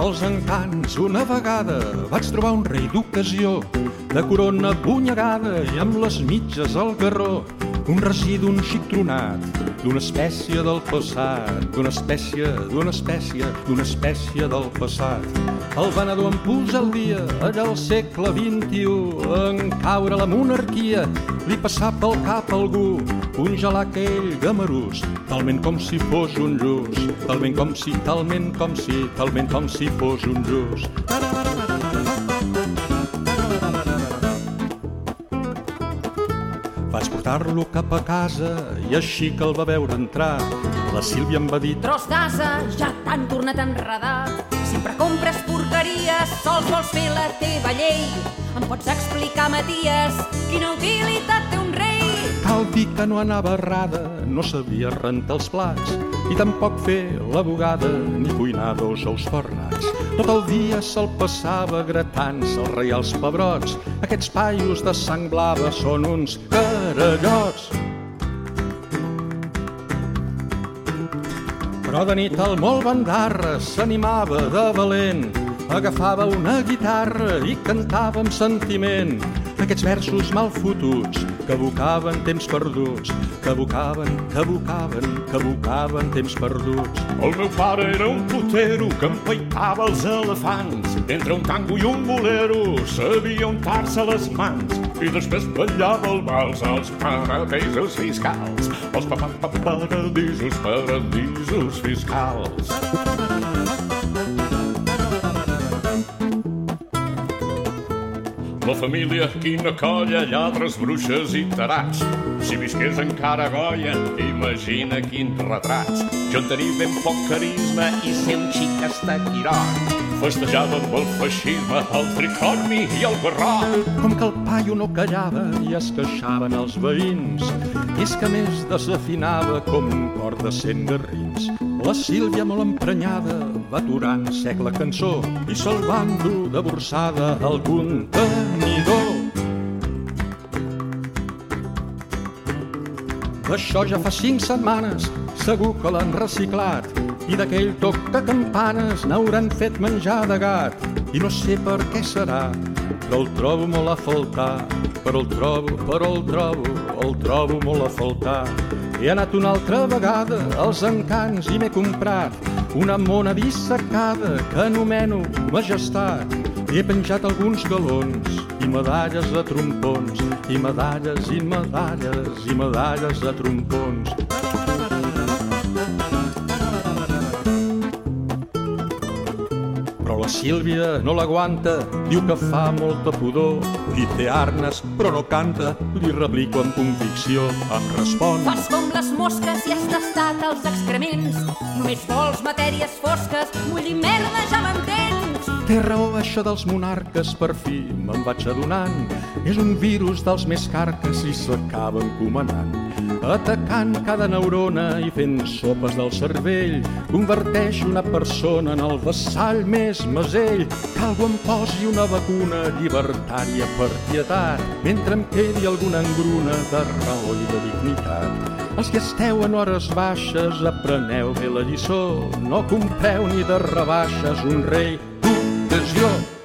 els encants una vegada vaig trobar un rei d'ocasió, de corona bunyegada i amb les mitges al garró, un residu, un xic tronat, d'una espècie del passat, d'una espècie del passat. El venedor em posa al dia, allà al segle XXI, en caure la monarquia, li passà pel cap a algú congelar aquell gamarús, talment com si fos un lluç, talment com si fos un lluç. Vaig portar-lo cap a casa i així que el va veure entrar, la Sílvia em va dir: tros d'ase, ja t'han tornat a enredar. Sempre compres porqueries, sols vols fer la teva llei. Em pots explicar, Maties, quina utilitat té un rei? Cal dir que no anava errada, no sabia rentar els plats, i tampoc fer la bugada ni cuinar 2 ous ferrats. Tot el dia se'l passava gratant-se els reials pebrots. Aquests paios de sang blava són uns carallots. Però de nit el molt bandarra s'animava de valent, agafava una guitarra i cantava amb sentiment aquests versos mal fotuts que evocaven temps perduts, que evocaven temps perduts. El meu pare era un putero que empaitava els elefants. Entre un tango i un bolero sabia untar-se les mans i després ballava el vals als paradisos fiscals, els paradisos fiscals. La família, quina colla, lladres, bruixes i tarats. Si visqués encara a Goya, imagina quins retrats. Jo en tenia ben poc carisma i ser un xic estaquirot. Festejava amb el feixisme, el tricorni i el barroc. Com que el paio no callava i es queixaven els veïns, és que més desafinava com un cor de 100 garrins. La Sílvia, molt emprenyada, va aturar en sec la cançó i se'l va endur de borsada al contenidor. Això ja fa 5 setmanes, segur que l'han reciclat, i d'aquell toc de campanes n'hauran fet menjar de gat. I no sé per què serà, però el trobo molt a faltar, però el trobo molt a faltar. He anat una altra vegada als encants i m'he comprat una mona dissecada que anomeno Majestat. He penjat alguns galons i medalles de trompons, i medalles de trompons. Però la Sílvia no l'aguanta, diu que fa molta pudor, i té arnes però no canta. Li replico amb convicció, em respon: fas com les mosques i has tastat els excrements. Només vols matèries fosques, mull i merda, ja m'entens. Té raó, això dels monarques, per fi me'n vaig adonant. És un virus dels més carques i s'acaba encomanant, atacant cada neurona i fent sopes del cervell. Converteix una persona en el vassall més mesell. Que algú em posi una vacuna llibertària per pietat, mentre em quedi alguna engruna de raó i de dignitat. Els que esteu en hores baixes, apreneu bé la lliçó. No compreu ni de rebaixes un rei d'ocasió.